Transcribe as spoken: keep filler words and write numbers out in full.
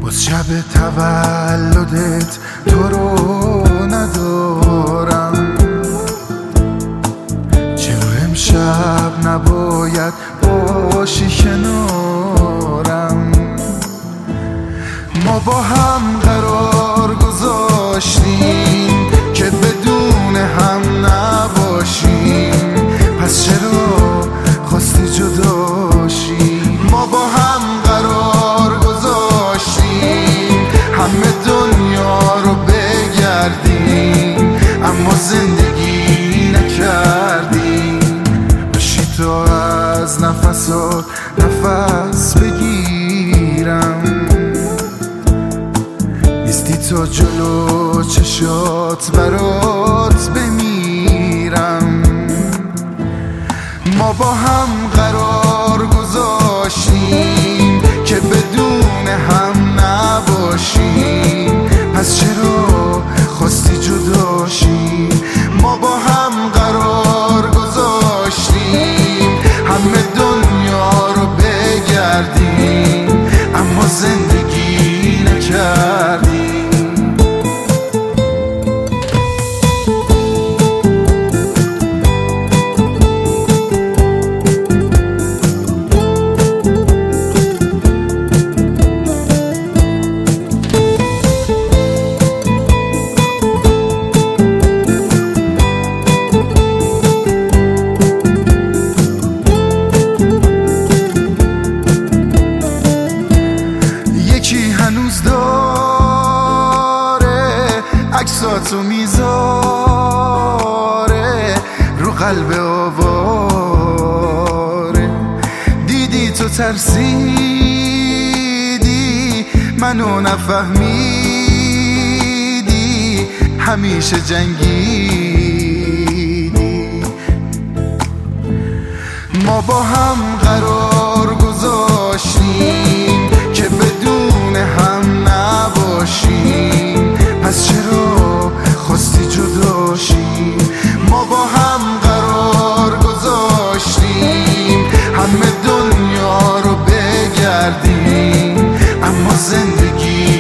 باز شب تولدت تو رو ندارم، چرا امشب نباید باشی کنارم؟ ما با هم قرار گذاشتیم که بدون هم نباشیم، پس چرا خواستی جداشی؟ ما با هم قرار گذاشتیم همه دنیا رو بگردیم، اما زندگی نکردیم. باشی تا از نفسات نفس بگیرم، نیستی تا جلو چشات برات بمیرم. ما با هم قرار گذاشتیم که بدون هم نباشیم، پس چرا خواستی جداشی؟ ما با هم قرار گذاشتیم همه دنیا رو بگردیم، اما زندگی نکردیم. هنوز داره عکساتو میذاره رو قلب آواره، دیدی تو ترسیدی منو نفهمیدی، همیشه جنگیدی. ما با هم قرار گذاشتیم که بدون هم نباشیم، پس چرا خواستی جداشی؟ ما با هم قرار گذاشتیم همه دنیا رو بگردیم، اما زندگی